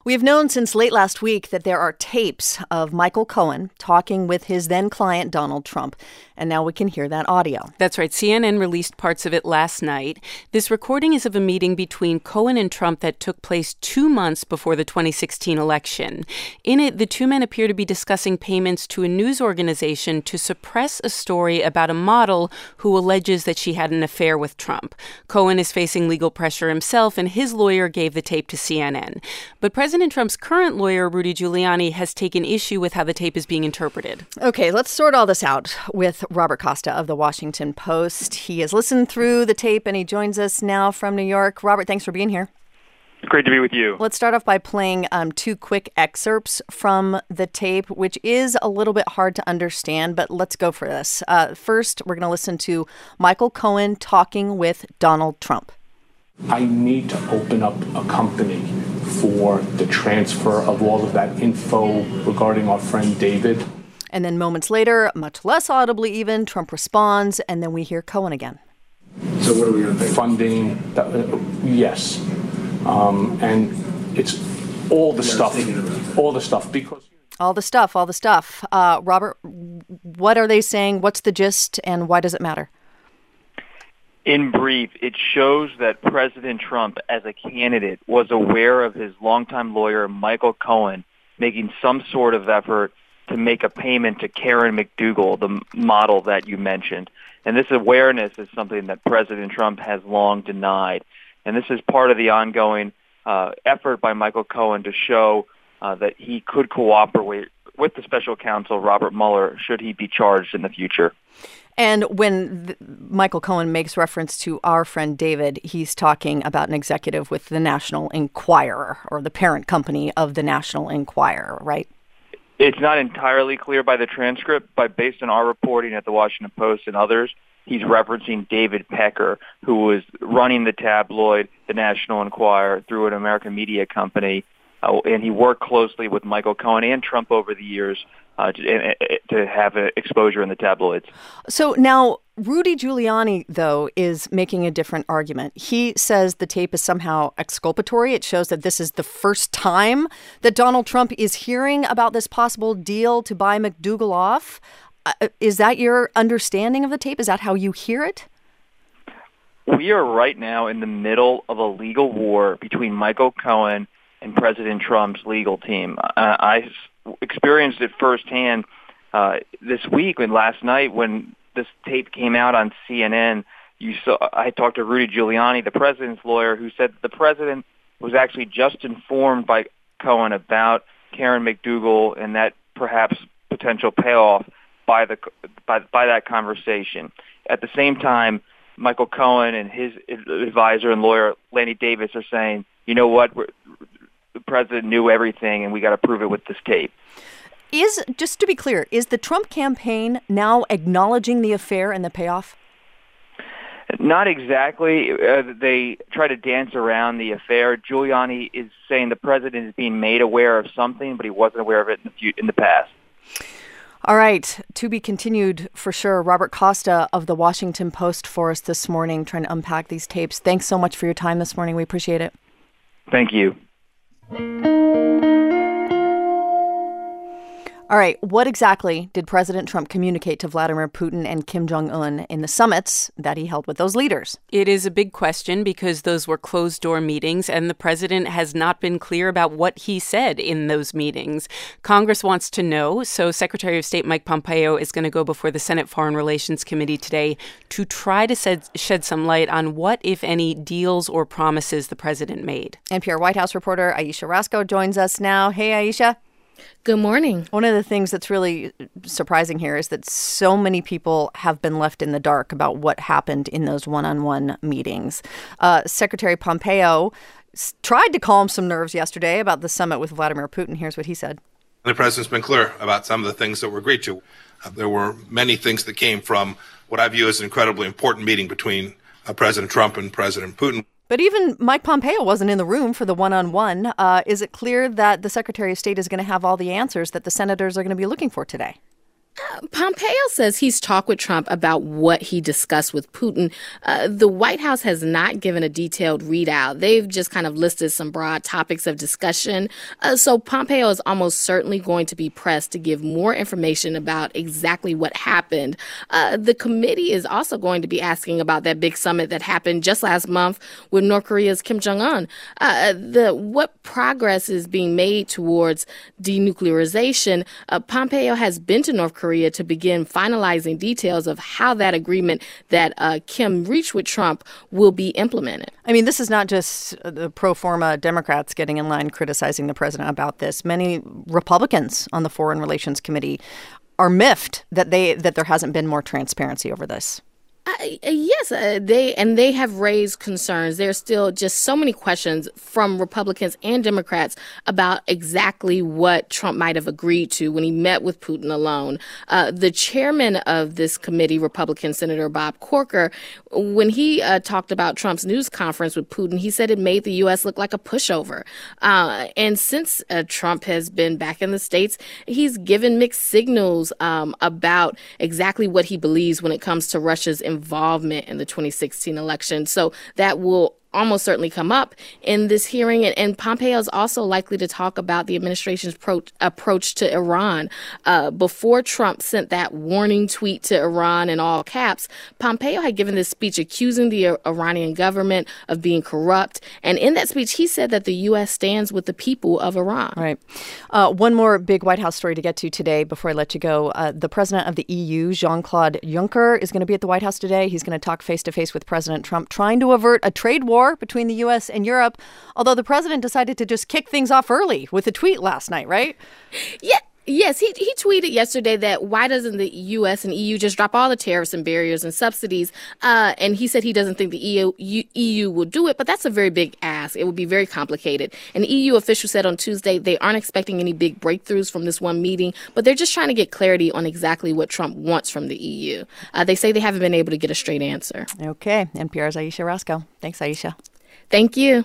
We have known since late last week that there are tapes of Michael Cohen talking with his then client, Donald Trump. And now we can hear that audio. That's right. CNN released parts of it last night. This recording is of a meeting between Cohen and Trump that took place 2 months before the 2016 election. In it, the two men appear to be discussing payments to a news organization to suppress a story about a model who alleges that she had an affair with Trump. Cohen is facing legal pressure himself, and his lawyer gave the tape to CNN. But President Trump's current lawyer, Rudy Giuliani, has taken issue with how the tape is being interpreted. Okay, let's sort all this out with Robert Costa of The Washington Post. He has listened through the tape, and he joins us now from New York. Robert, thanks for being here. Great to be with you. Let's start off by playing two quick excerpts from the tape, which is a little bit hard to understand, but let's go for this. First, we're going to listen to Michael Cohen talking with Donald Trump. I need to open up a company for the transfer of all of that info regarding our friend David. And then moments later, much less audibly even, Trump responds, and then we hear Cohen again. So what are we going to pay? Funding, yes. And it's all the stuff because... All the stuff. Robert, what are they saying? What's the gist, and why does it matter? In brief, it shows that President Trump, as a candidate, was aware of his longtime lawyer, Michael Cohen, making some sort of effort to make a payment to Karen McDougal, the model that you mentioned. And this awareness is something that President Trump has long denied. And this is part of the ongoing effort by Michael Cohen to show that he could cooperate with the special counsel, Robert Mueller, should he be charged in the future. And when Michael Cohen makes reference to our friend David, he's talking about an executive with the National Enquirer, or the parent company of the National Enquirer, right? It's not entirely clear by the transcript, but based on our reporting at the Washington Post and others, he's referencing David Pecker, who was running the tabloid, the National Enquirer, through an American media company, and he worked closely with Michael Cohen and Trump over the years to have exposure in the tabloids. So now Rudy Giuliani, though, is making a different argument. He says the tape is somehow exculpatory. It shows that this is the first time that Donald Trump is hearing about this possible deal to buy McDougal off. Is that your understanding of the tape? Is that how you hear it? We are right now in the middle of a legal war between Michael Cohen and President Trump's legal team. I experienced it firsthand this week and last night when this tape came out on CNN. I talked to Rudy Giuliani, the president's lawyer, who said that the president was actually just informed by Cohen about Karen McDougal and that perhaps potential payoff by that conversation. At the same time, Michael Cohen and his advisor and lawyer, Lanny Davis, are saying, you know what, the president knew everything and we got to prove it with this tape. Just to be clear, is the Trump campaign now acknowledging the affair and the payoff? Not exactly. They try to dance around the affair. Giuliani is saying the president is being made aware of something, but he wasn't aware of it in the past. All right. To be continued for sure. Robert Costa of The Washington Post for us this morning, trying to unpack these tapes. Thanks so much for your time this morning. We appreciate it. Thank you. All right. What exactly did President Trump communicate to Vladimir Putin and Kim Jong-un in the summits that he held with those leaders? It is a big question because those were closed-door meetings, and the president has not been clear about what he said in those meetings. Congress wants to know, so Secretary of State Mike Pompeo is going to go before the Senate Foreign Relations Committee today to try to shed some light on what, if any, deals or promises the president made. NPR White House reporter Ayesha Rascoe joins us now. Hey, Ayesha. Good morning. One of the things that's really surprising here is that so many people have been left in the dark about what happened in those one-on-one meetings. Secretary Pompeo tried to calm some nerves yesterday about the summit with Vladimir Putin. Here's what he said. The president's been clear about some of the things that were agreed to. There were many things that came from what I view as an incredibly important meeting between President Trump and President Putin. But even Mike Pompeo wasn't in the room for the one-on-one. Is it clear that the Secretary of State is going to have all the answers that the senators are going to be looking for today? Pompeo says he's talked with Trump about what he discussed with Putin. The White House has not given a detailed readout. They've just kind of listed some broad topics of discussion. So Pompeo is almost certainly going to be pressed to give more information about exactly what happened. The committee is also going to be asking about that big summit that happened just last month with North Korea's Kim Jong-un. What progress is being made towards denuclearization? Pompeo has been to North Korea to begin finalizing details of how that agreement that Kim reached with Trump will be implemented. I mean, this is not just the pro forma Democrats getting in line criticizing the president about this. Many Republicans on the Foreign Relations Committee are miffed that there hasn't been more transparency over this. Yes, they have raised concerns. There's still just so many questions from Republicans and Democrats about exactly what Trump might have agreed to when he met with Putin alone. The chairman of this committee, Republican Senator Bob Corker, when he talked about Trump's news conference with Putin, he said it made the U.S. look like a pushover. And since Trump has been back in the States, he's given mixed signals about exactly what he believes when it comes to Russia's involvement in the 2016 election. So that will almost certainly come up in this hearing. And Pompeo is also likely to talk about the administration's approach to Iran. Before Trump sent that warning tweet to Iran in all caps, Pompeo had given this speech accusing the Iranian government of being corrupt. And in that speech, he said that the U.S. stands with the people of Iran. Right. One more big White House story to get to today before I let you go. The president of the EU, Jean-Claude Juncker, is going to be at the White House today. He's going to talk face-to-face with President Trump, trying to avert a trade war between the U.S. and Europe, although the president decided to just kick things off early with a tweet last night, right? Yeah. Yes, he tweeted yesterday that why doesn't the U.S. and EU just drop all the tariffs and barriers and subsidies? And he said he doesn't think the EU will do it, but that's a very big ask. It would be very complicated. An EU official said on Tuesday they aren't expecting any big breakthroughs from this one meeting, but they're just trying to get clarity on exactly what Trump wants from the EU. They say they haven't been able to get a straight answer. Okay. NPR's Ayesha Rascoe. Thanks, Ayesha. Thank you.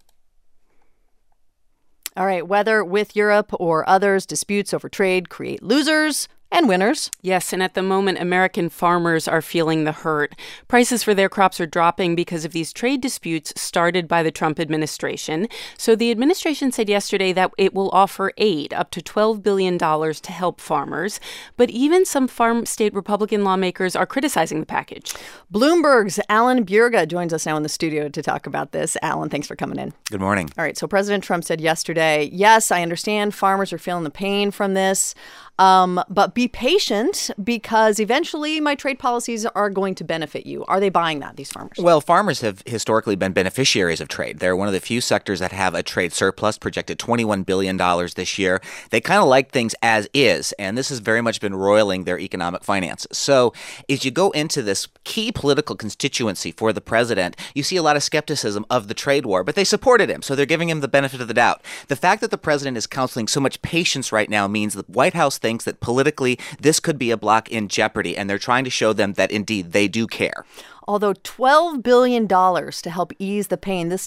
All right, whether with Europe or others, disputes over trade create losers and winners. Yes, and at the moment, American farmers are feeling the hurt. Prices for their crops are dropping because of these trade disputes started by the Trump administration. So the administration said yesterday that it will offer aid up to $12 billion to help farmers. But even some farm state Republican lawmakers are criticizing the package. Bloomberg's Alan Bjerga joins us now in the studio to talk about this. Alan, thanks for coming in. Good morning. All right, so President Trump said yesterday, yes, I understand farmers are feeling the pain from this. But be patient because eventually my trade policies are going to benefit you. Are they buying that, these farmers? Well, farmers have historically been beneficiaries of trade. They're one of the few sectors that have a trade surplus, projected $21 billion this year. They kind of like things as is, and this has very much been roiling their economic finances. So as you go into this key political constituency for the president, you see a lot of skepticism of the trade war, but they supported him, so they're giving him the benefit of the doubt. The fact that the president is counseling so much patience right now means the White House thinks that politically this could be a bloc in jeopardy, and they're trying to show them that indeed they do care. Although $12 billion to help ease the pain, this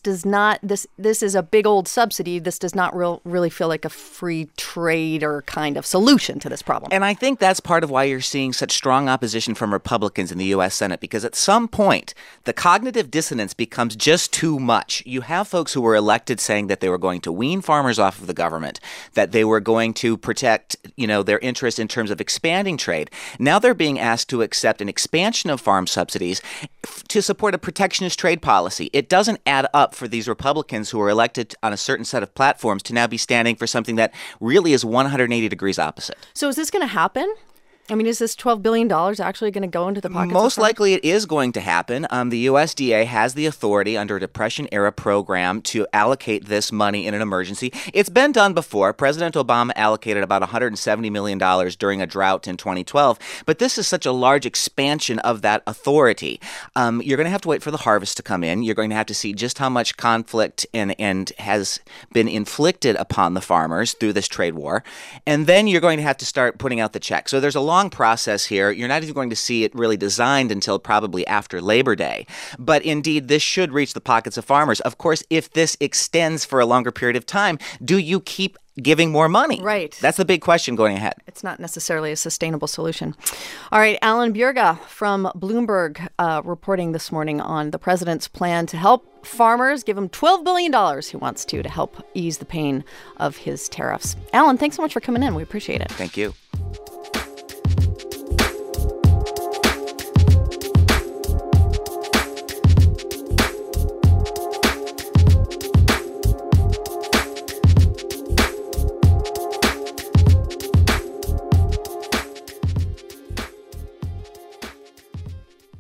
is a big old subsidy. This does not really feel like a free trade or kind of solution to this problem. And I think that's part of why you're seeing such strong opposition from Republicans in the U.S. Senate, because at some point, the cognitive dissonance becomes just too much. You have folks who were elected saying that they were going to wean farmers off of the government, that they were going to protect, their interest in terms of expanding trade. Now they're being asked to accept an expansion of farm subsidies to support a protectionist trade policy. It doesn't add up for these Republicans who are elected on a certain set of platforms to now be standing for something that really is 180 degrees opposite. So is this going to happen? I mean, is this $12 billion actually going to go into the pockets of farmers? Most likely it is going to happen. The USDA has the authority under a Depression-era program to allocate this money in an emergency. It's been done before. President Obama allocated about $170 million during a drought in 2012. But this is such a large expansion of that authority. You're going to have to wait for the harvest to come in. You're going to have to see just how much conflict and has been inflicted upon the farmers through this trade war. And then you're going to have to start putting out the check. So there's a long long process here. You're not even going to see it really designed until probably after Labor Day. But indeed, this should reach the pockets of farmers. Of course, if this extends for a longer period of time, do you keep giving more money? Right. That's the big question going ahead. It's not necessarily a sustainable solution. All right, Alan Bjerga from Bloomberg reporting this morning on the president's plan to help farmers, give him $12 billion he wants to help ease the pain of his tariffs. Alan, thanks so much for coming in. We appreciate it. Thank you.